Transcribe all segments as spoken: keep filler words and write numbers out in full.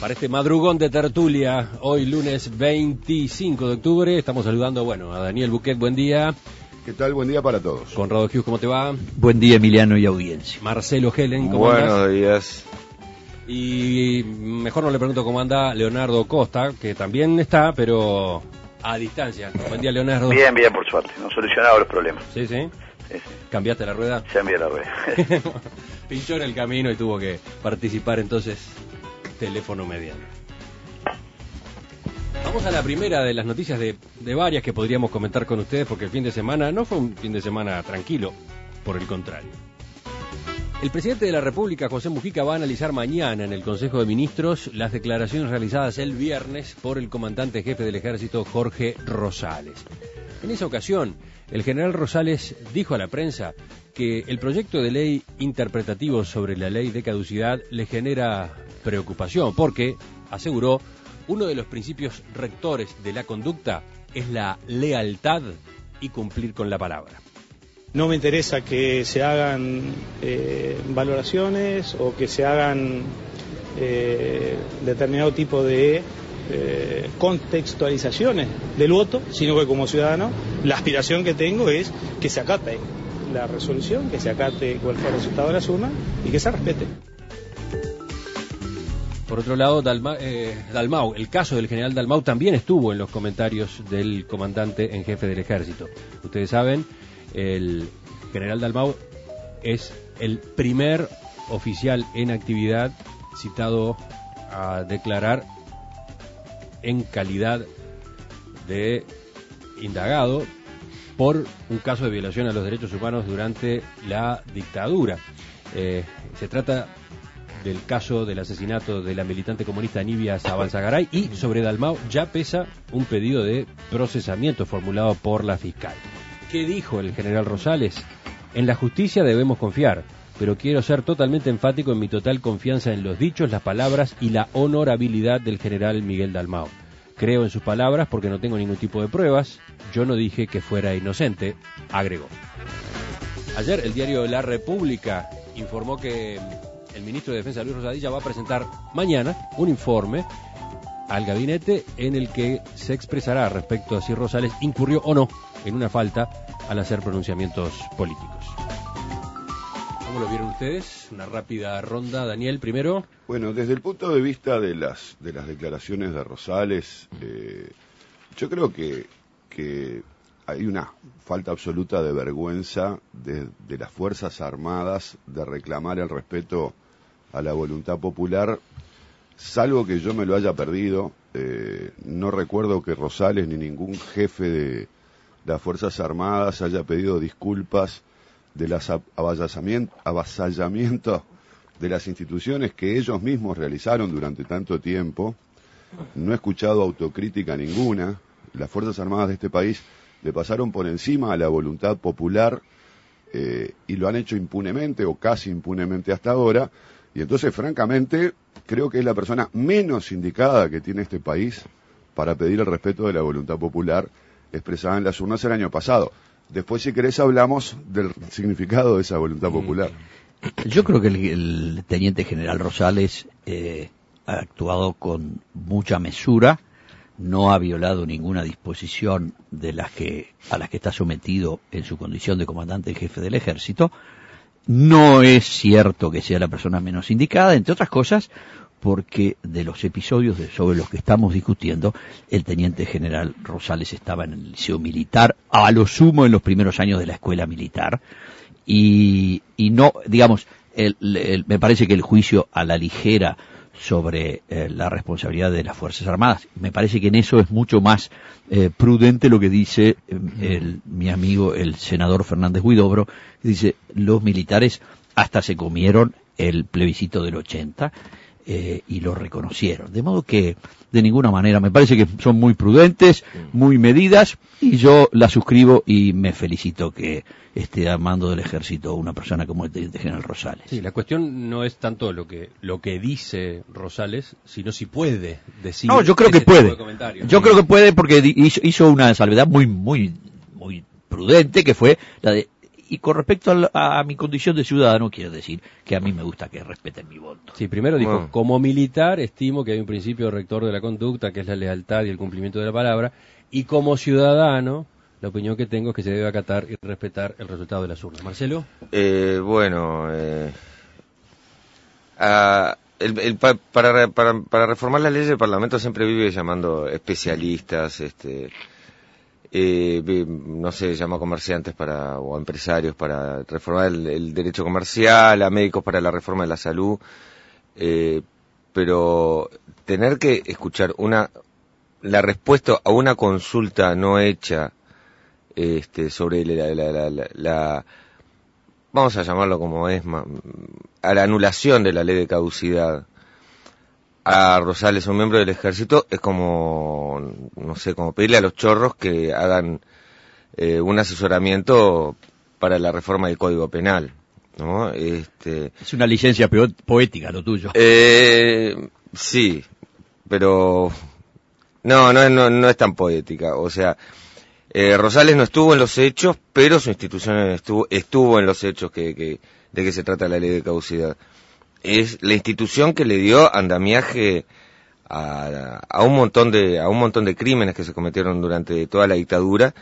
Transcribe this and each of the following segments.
Para este madrugón de tertulia, hoy lunes veinticinco de octubre, estamos saludando, bueno, a Daniel Buquet, buen día. ¿Qué tal? Buen día para todos. Conrado Hughes, ¿cómo te va? Buen día, Emiliano y audiencia. Marcelo Helen, ¿cómo Buenos andas? días. Y mejor no le pregunto cómo anda Leonardo Costa, que también está, pero a distancia. Buen día, Leonardo. Bien, bien, por suerte. Hemos solucionado los problemas. Sí, sí. Sí, sí. ¿Cambiaste la rueda? Ya envié la rueda. Pinchó en el camino y tuvo que participar, entonces, teléfono mediano. Vamos a la primera de las noticias de, de varias que podríamos comentar con ustedes, porque el fin de semana no fue un fin de semana tranquilo, por el contrario. El presidente de la República, José Mujica, va a analizar mañana en el Consejo de Ministros las declaraciones realizadas el viernes por el comandante jefe del Ejército, Jorge Rosales. En esa ocasión, el general Rosales dijo a la prensa que el proyecto de ley interpretativo sobre la ley de caducidad le genera preocupación, porque, aseguró, uno de los principios rectores de la conducta es la lealtad y cumplir con la palabra. No me interesa que se hagan eh, valoraciones o que se hagan eh, determinado tipo de eh, contextualizaciones del voto, sino que como ciudadano la aspiración que tengo es que se acate la resolución, que se acate cuál fue el resultado de las urnas y que se respete. Por otro lado, Dalma, eh, Dalmau, el caso del general Dalmau también estuvo en los comentarios del comandante en jefe del Ejército. Ustedes saben, el general Dalmau es el primer oficial en actividad citado a declarar en calidad de indagado por un caso de violación a los derechos humanos durante la dictadura. Eh, se trata del caso del asesinato de la militante comunista Nibia Zabalzagaray, y sobre Dalmau ya pesa un pedido de procesamiento formulado por la fiscal. ¿Qué dijo el general Rosales? En la justicia debemos confiar, pero quiero ser totalmente enfático en mi total confianza en los dichos, las palabras y la honorabilidad del general Miguel Dalmau. Creo en sus palabras porque no tengo ningún tipo de pruebas. Yo no dije que fuera inocente, agregó. Ayer el diario La República informó que el ministro de Defensa, Luis Rosadilla, va a presentar mañana un informe al gabinete en el que se expresará respecto a si Rosales incurrió o no en una falta al hacer pronunciamientos políticos. ¿Cómo lo vieron ustedes? Una rápida ronda. Daniel, primero. Bueno, desde el punto de vista de las de las declaraciones de Rosales, eh, yo creo que, que hay una falta absoluta de vergüenza de, de las Fuerzas Armadas de reclamar el respeto a la voluntad popular, salvo que yo me lo haya perdido. Eh, no recuerdo que Rosales ni ningún jefe de las Fuerzas Armadas haya pedido disculpas de los avasallamientos de las instituciones que ellos mismos realizaron durante tanto tiempo. No he escuchado autocrítica ninguna. Las Fuerzas Armadas de este país le pasaron por encima a la voluntad popular eh, y lo han hecho impunemente o casi impunemente hasta ahora. Y entonces, francamente, creo que es la persona menos indicada que tiene este país para pedir el respeto de la voluntad popular expresada en las urnas el año pasado. Después, si querés, hablamos del significado de esa voluntad popular. Yo creo que el, el teniente general Rosales eh, ha actuado con mucha mesura, no ha violado ninguna disposición de las que a las que está sometido en su condición de comandante en jefe del Ejército. No es cierto que sea la persona menos indicada, entre otras cosas, porque de los episodios de, sobre los que estamos discutiendo, el teniente general Rosales estaba en el liceo militar, a lo sumo en los primeros años de la escuela militar, y, y no, digamos, el, el, me parece que el juicio a la ligera sobre eh, la responsabilidad de las Fuerzas Armadas, me parece que en eso es mucho más eh, prudente lo que dice eh, el, mi amigo el senador Fernández Huidobro, que dice, los militares hasta se comieron el plebiscito del ochenta eh, y lo reconocieron, de modo que de ninguna manera, me parece que son muy prudentes, muy medidas, y yo la suscribo y me felicito que esté al mando del Ejército una persona como el teniente general Rosales. Sí, la cuestión no es tanto lo que lo que dice Rosales, sino si puede decir. No, yo creo que puede. Yo sí. creo que puede porque hizo, hizo una salvedad muy, muy, muy prudente, que fue la de y con respecto a, la, a mi condición de ciudadano, quiero decir que a mí me gusta que respeten mi voto. Sí, primero dijo, Bueno. como militar estimo que hay un principio rector de la conducta, que es la lealtad y el cumplimiento de la palabra, y como ciudadano, la opinión que tengo es que se debe acatar y respetar el resultado de las urnas. Marcelo. Eh, bueno, eh, a, el, el, pa, para, para, para reformar las leyes del Parlamento siempre vive llamando especialistas, este, eh, no sé, llama a comerciantes para, o a empresarios para reformar el, el derecho comercial, a médicos para la reforma de la salud, eh, pero tener que escuchar una la respuesta a una consulta no hecha este, sobre la, la, la, la, la vamos a llamarlo como es, a la anulación de la ley de caducidad a Rosales, un miembro del ejército, es como, no sé, como pedirle a los chorros que hagan eh, un asesoramiento para la reforma del Código Penal, ¿no? Este, es una licencia poética lo tuyo. Eh, sí, pero no, no, no, no es tan poética, o sea, eh, Rosales no estuvo en los hechos, pero su institución estuvo, estuvo en los hechos que, que, de que se trata la ley de caducidad. Es la institución que le dio andamiaje a, a un montón de a un montón de crímenes que se cometieron durante toda la dictadura,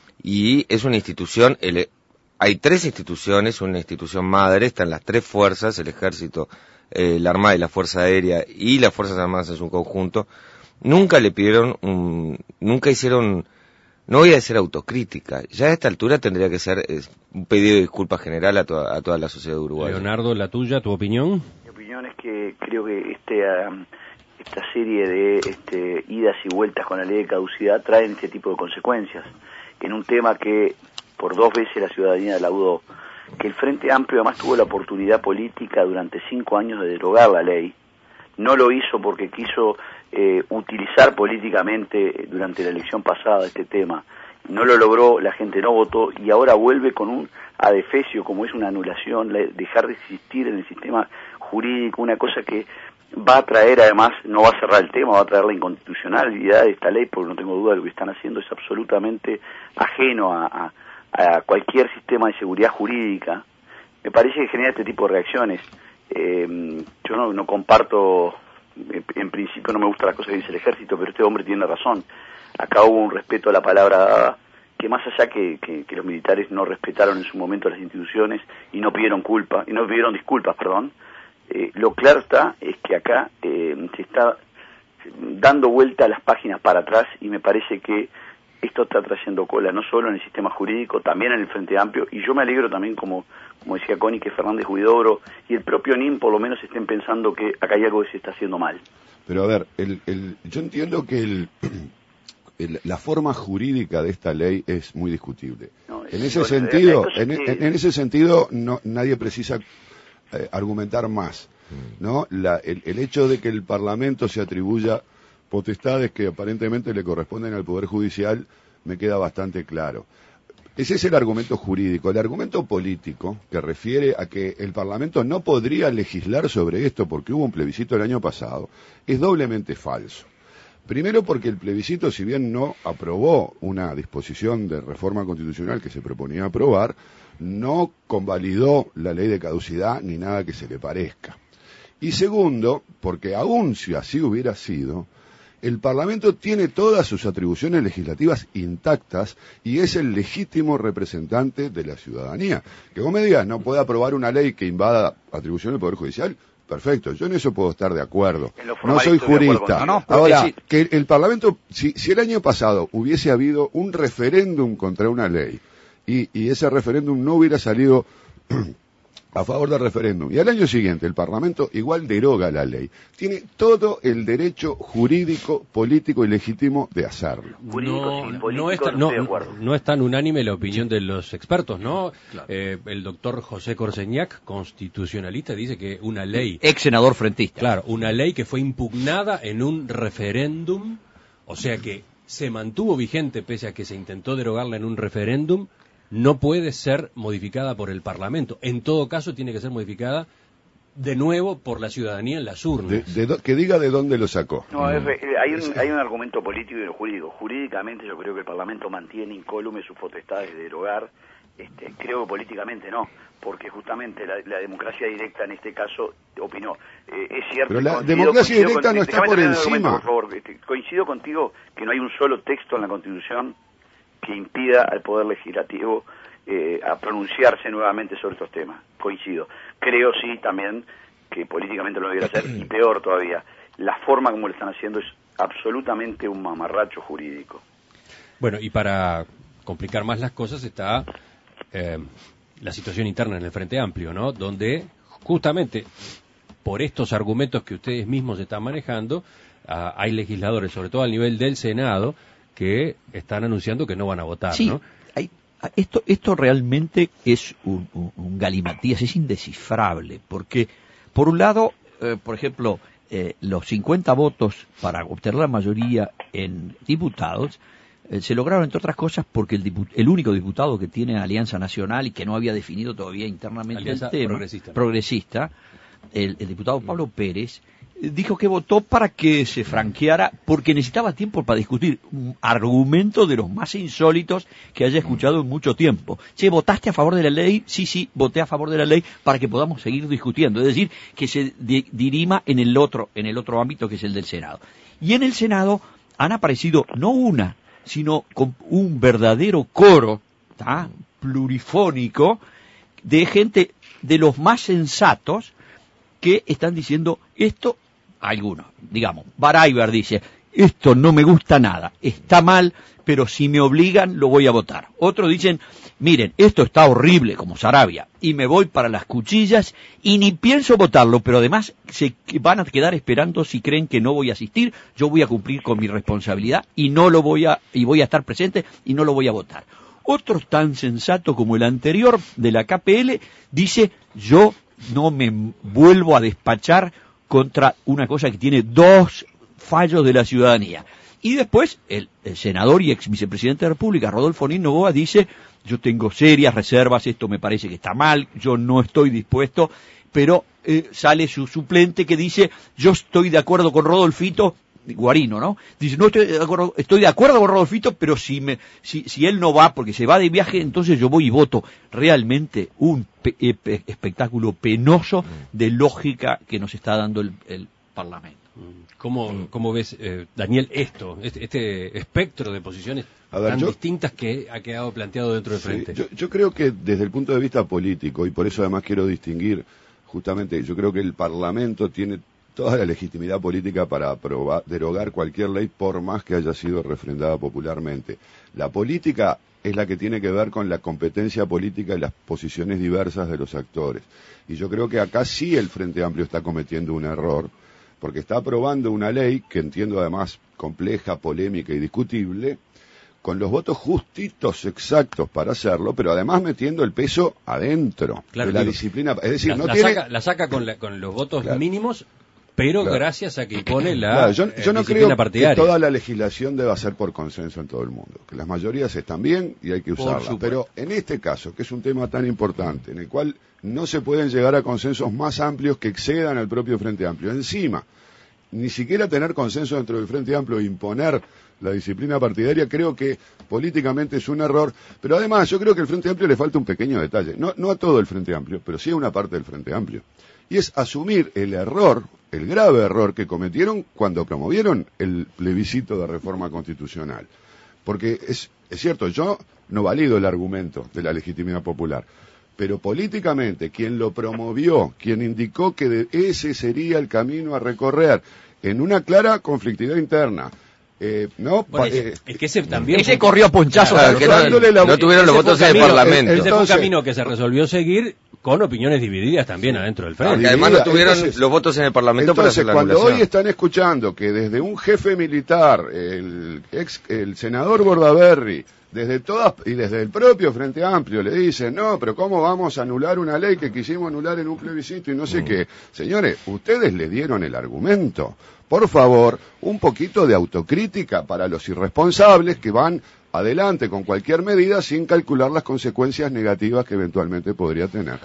y es una institución, el, hay tres instituciones, una institución madre, están las tres fuerzas, el ejército, eh, la armada y la fuerza aérea, y las fuerzas armadas en su conjunto. Nunca le pidieron un, nunca hicieron, no voy a decir autocrítica, ya a esta altura tendría que ser eh, un pedido de disculpas general a toda, a toda la sociedad uruguaya. Leonardo, la tuya, tu opinión. Mi opinión es que creo que este, um, esta serie de este, idas y vueltas con la ley de caducidad traen este tipo de consecuencias. En un tema que por dos veces la ciudadanía laudó, que el Frente Amplio además tuvo la oportunidad política durante cinco años de derogar la ley, no lo hizo porque quiso eh, utilizar políticamente durante la elección pasada este tema, no lo logró, la gente no votó y ahora vuelve con un adefesio como es una anulación, la, dejar de existir en el sistema jurídico, una cosa que va a traer además, no va a cerrar el tema, va a traer la inconstitucionalidad de esta ley, porque no tengo duda de lo que están haciendo es absolutamente ajeno a, a, a cualquier sistema de seguridad jurídica. Me parece que genera este tipo de reacciones. Eh, yo no, no comparto, en, en principio no me gusta las cosas que dice el ejército, pero este hombre tiene razón. Acá hubo un respeto a la palabra dada, que más allá que, que, que los militares no respetaron en su momento las instituciones y no pidieron culpa, y no pidieron disculpas, perdón, eh, lo claro está es que acá eh, se está dando vuelta a las páginas para atrás y me parece que esto está trayendo cola, no solo en el sistema jurídico, también en el Frente Amplio, y yo me alegro también, como como decía Connie, que Fernández Huidobro y el propio N I M por lo menos estén pensando que acá hay algo que se está haciendo mal. Pero a ver, el, el, yo entiendo que el, el, la forma jurídica de esta ley es muy discutible. No, en, ese sentido, en, que... en, en ese sentido, no, nadie precisa eh, argumentar más, ¿no? La, el, el hecho de que el Parlamento se atribuya potestades que aparentemente le corresponden al Poder Judicial me queda bastante claro. Ese es el argumento jurídico. El argumento político, que refiere a que el Parlamento no podría legislar sobre esto porque hubo un plebiscito el año pasado, es doblemente falso. Primero porque el plebiscito, si bien no aprobó una disposición de reforma constitucional que se proponía aprobar, no convalidó la ley de caducidad ni nada que se le parezca. Y segundo, porque aún si así hubiera sido, el Parlamento tiene todas sus atribuciones legislativas intactas y es el legítimo representante de la ciudadanía. Que vos me digas, no puede aprobar una ley que invada atribuciones del Poder Judicial, perfecto, yo en eso puedo estar de acuerdo. No soy jurista. No, no, Ahora, sí. que el Parlamento, si, si el año pasado hubiese habido un referéndum contra una ley y, y ese referéndum no hubiera salido a favor del referéndum, y al año siguiente el Parlamento igual deroga la ley, tiene todo el derecho jurídico, político y legítimo de hacerlo. No, no, no, es, tan, no, no es tan unánime la opinión de los expertos, ¿no? Claro. Eh, el doctor José Corseñac, constitucionalista, dice que una ley... Ex senador frentista. Claro, una ley que fue impugnada en un referéndum, o sea que se mantuvo vigente pese a que se intentó derogarla en un referéndum, no puede ser modificada por el Parlamento. En todo caso, tiene que ser modificada de nuevo por la ciudadanía en las urnas. De, de do, que diga de dónde lo sacó. No, es, hay, un, hay un argumento político y jurídico. Jurídicamente yo creo que el Parlamento mantiene incólume sus potestades de derogar Este, creo que políticamente no, porque justamente la, la democracia directa en este caso opinó. Eh, es cierto. Pero la coincido, democracia coincido directa con, no está déjame por terminar el encima. argumento, por favor. Este, coincido contigo que no hay un solo texto en la Constitución que impida al Poder Legislativo eh, a pronunciarse nuevamente sobre estos temas. Coincido. Creo sí también que políticamente lo debería hacer, y peor todavía, la forma como lo están haciendo es absolutamente un mamarracho jurídico. Bueno, y para complicar más las cosas está eh, la situación interna en el Frente Amplio, ¿no? Donde justamente por estos argumentos que ustedes mismos están manejando, ah, hay legisladores, sobre todo al nivel del Senado, que están anunciando que no van a votar, sí, ¿no? Hay, esto, esto realmente es un, un, un galimatías, es indescifrable, porque por un lado, eh, por ejemplo, eh, los cincuenta votos para obtener la mayoría en diputados eh, se lograron, entre otras cosas, porque el, diput el único diputado que tiene Alianza Nacional y que no había definido todavía internamente Alianza el tema, progresista, ¿no? progresista el, el diputado Pablo Pérez, dijo que votó para que se franqueara, porque necesitaba tiempo para discutir un argumento de los más insólitos que haya escuchado en mucho tiempo. Che, ¿votaste a favor de la ley? Sí, sí, voté a favor de la ley para que podamos seguir discutiendo. Es decir, que se di dirima en el otro, en el otro ámbito que es el del Senado. Y en el Senado han aparecido no una, sino con un verdadero coro, ¿tá?, plurifónico, de gente de los más sensatos que están diciendo esto. Algunos, digamos, Baraybar dice, esto no me gusta nada, está mal, pero si me obligan lo voy a votar. Otros dicen, miren, esto está horrible, como Sarabia, y me voy para las cuchillas y ni pienso votarlo, pero además se van a quedar esperando si creen que no voy a asistir, yo voy a cumplir con mi responsabilidad y no lo voy a, y voy a estar presente y no lo voy a votar. Otro tan sensato como el anterior de la K P L dice, yo no me vuelvo a despachar contra una cosa que tiene dos fallos de la ciudadanía. Y después, el, el senador y ex vicepresidente de la República, Rodolfo Nin Noboa, dice, yo tengo serias reservas, esto me parece que está mal, yo no estoy dispuesto, pero eh, sale su suplente que dice, yo estoy de acuerdo con Rodolfito, Guarino, ¿no? Dice, no estoy de acuerdo, estoy de acuerdo con Rodolfito, pero si me, si, si él no va porque se va de viaje, entonces yo voy y voto. Realmente un pe pe espectáculo penoso de lógica que nos está dando el, el Parlamento. ¿Cómo, cómo ves, eh, Daniel, esto, este, este espectro de posiciones A ver, tan yo, distintas que ha quedado planteado dentro del sí, Frente? Yo, yo creo que desde el punto de vista político, y por eso además quiero distinguir, justamente, yo creo que el Parlamento tiene toda la legitimidad política para aprobar, derogar cualquier ley por más que haya sido refrendada popularmente. La política es la que tiene que ver con la competencia política y las posiciones diversas de los actores. Y yo creo que acá sí el Frente Amplio está cometiendo un error, porque está aprobando una ley que entiendo además compleja, polémica y discutible, con los votos justitos, exactos para hacerlo, pero además metiendo el peso adentro Claro, de la digo, disciplina. Es decir, la, no la tiene... saca, la saca con, la, con los votos Claro. mínimos, pero Claro. gracias a que impone la Claro, yo, eh, yo no disciplina creo partidaria. que toda la legislación deba ser por consenso en todo el mundo, que las mayorías están bien y hay que Por usarlas, supuesto. pero en este caso, que es un tema tan importante, en el cual no se pueden llegar a consensos más amplios que excedan al propio Frente Amplio, encima, ni siquiera tener consenso dentro del Frente Amplio e imponer la disciplina partidaria, creo que políticamente es un error, pero además yo creo que al Frente Amplio le falta un pequeño detalle, no, no a todo el Frente Amplio, pero sí a una parte del Frente Amplio, y es asumir el error, el grave error que cometieron cuando promovieron el plebiscito de reforma constitucional. Porque es, es cierto, yo no valido el argumento de la legitimidad popular, pero políticamente quien lo promovió, quien indicó que de ese sería el camino a recorrer, en una clara conflictividad interna, eh, no Bueno, pa, eh, es que ese también Ese fue- corrió a ponchazo. Claro, que no, dándole la- no tuvieron los ese fue votos en el camino- Parlamento. Ese fue un Entonces- camino que se resolvió seguir con opiniones divididas también adentro del Frente. Porque además no tuvieron Entonces- los votos en el Parlamento para Entonces, hacer la cuando anulación. hoy están escuchando que desde un jefe militar, el ex, el senador Bordaberry, desde todas y desde el propio Frente Amplio le dicen, no, pero ¿cómo vamos a anular una ley que quisimos anular en un plebiscito y no sé Mm. qué? Señores, ustedes le dieron el argumento. Por favor, un poquito de autocrítica para los irresponsables que van adelante con cualquier medida sin calcular las consecuencias negativas que eventualmente podría tener.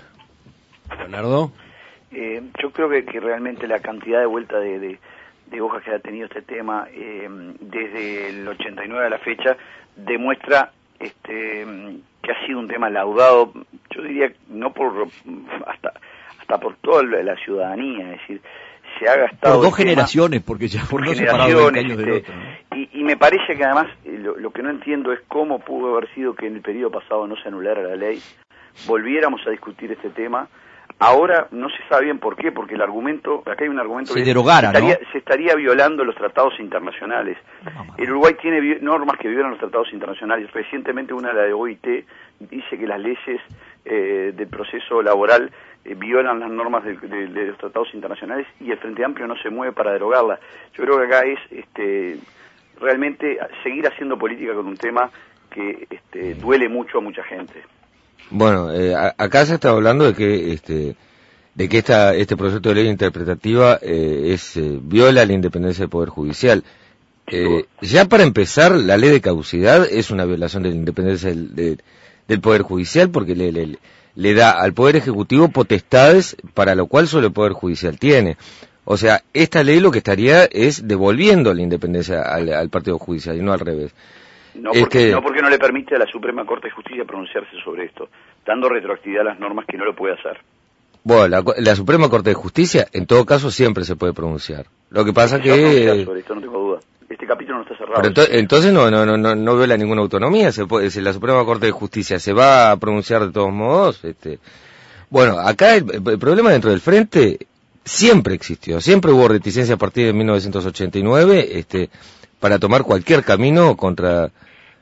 Leonardo. Eh, yo creo que, que realmente la cantidad de vuelta de, de, de hojas que ha tenido este tema eh, desde el ochenta y nueve a la fecha demuestra este, que que ha sido un tema laudado, yo diría, no por hasta hasta por toda la ciudadanía, es decir, se ha gastado... Por dos generaciones, porque ya por no separado de años del otro, ¿no? Y, y me parece que además, lo, lo que no entiendo es cómo pudo haber sido que en el periodo pasado no se anulara la ley, volviéramos a discutir este tema. Ahora no se sabe bien por qué, porque el argumento, acá hay un argumento se que derogara, se estaría, ¿no? se estaría violando los tratados internacionales. No, el Uruguay tiene vi normas que violan los tratados internacionales. Recientemente una, la de O I T, dice que las leyes eh, del proceso laboral eh, violan las normas de, de, de los tratados internacionales y el Frente Amplio no se mueve para derogarla. Yo creo que acá es este, realmente seguir haciendo política con un tema que este, duele mucho a mucha gente. Bueno, eh, acá se está hablando de que este de que esta este proyecto de ley interpretativa eh, es eh, viola la independencia del Poder Judicial. Eh, ya para empezar, la ley de caducidad es una violación de la independencia del, de, del Poder Judicial porque le, le, le da al Poder Ejecutivo potestades para lo cual solo el Poder Judicial tiene. O sea, esta ley lo que estaría es devolviendo la independencia al, al Partido Judicial y no al revés. No porque, este... no porque no le permite a la Suprema Corte de Justicia pronunciarse sobre esto, dando retroactividad a las normas que no lo puede hacer. Bueno, la, la Suprema Corte de Justicia, en todo caso, siempre se puede pronunciar. Lo que pasa que... que... Sobre esto no tengo duda. Este capítulo no está cerrado. Pero entonces, entonces no, no, no, no viola ninguna autonomía. Se puede, si la Suprema Corte de Justicia se va a pronunciar de todos modos. Este... Bueno, acá el, el problema dentro del Frente siempre existió. Siempre hubo reticencia a partir de mil novecientos ochenta y nueve este, para tomar cualquier camino contra...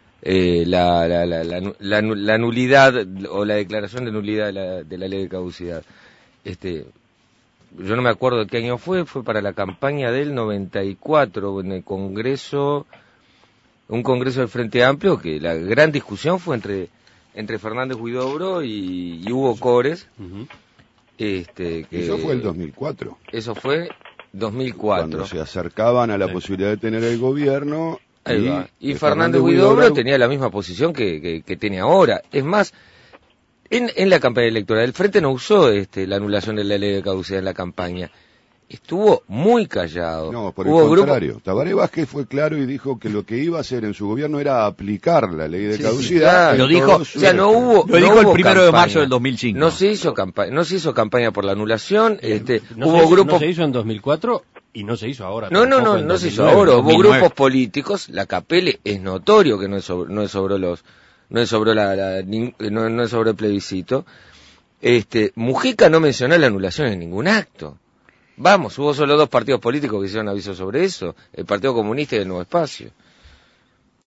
Eh, la, la, la, la, la, la nulidad o la declaración de nulidad de la, de la ley de caducidad. Este, yo no me acuerdo de qué año fue, fue para la campaña del noventa y cuatro en el Congreso, un Congreso del Frente Amplio, que la gran discusión fue entre entre Fernández Huidobro y, y Hugo Cores. Uh-huh. Este, que, eso fue el dos mil cuatro. Eso fue dos mil cuatro. Cuando se acercaban a la sí. posibilidad de tener el gobierno. Ahí y, va. y Fernández Huidobro tenía la misma posición que, que, que tiene ahora. Es más, en, en la campaña electoral, el Frente no usó este, la anulación de la ley de caducidad en la campaña. Estuvo muy callado. No, por Hubo el contrario. Grupo... Tabaré Vázquez fue claro y dijo que lo que iba a hacer en su gobierno era aplicar la ley de sí, caducidad. Sí, lo dijo, o sea, no hubo, lo no dijo hubo el primero campaña. de marzo del dos mil cinco. No se hizo campaña, no se hizo campaña por la anulación. Este, no hubo se, grupos. No se hizo en dos mil cuatro. Y no se hizo ahora. No, no, no, no se hizo ahora. Hubo grupos políticos. La Capelle es notorio que no es sobre, no es sobre los, no es sobre la, la no, no es sobre el plebiscito. Este, Mujica no mencionó la anulación en ningún acto. Vamos, hubo solo dos partidos políticos que hicieron aviso sobre eso, el Partido Comunista y el Nuevo Espacio.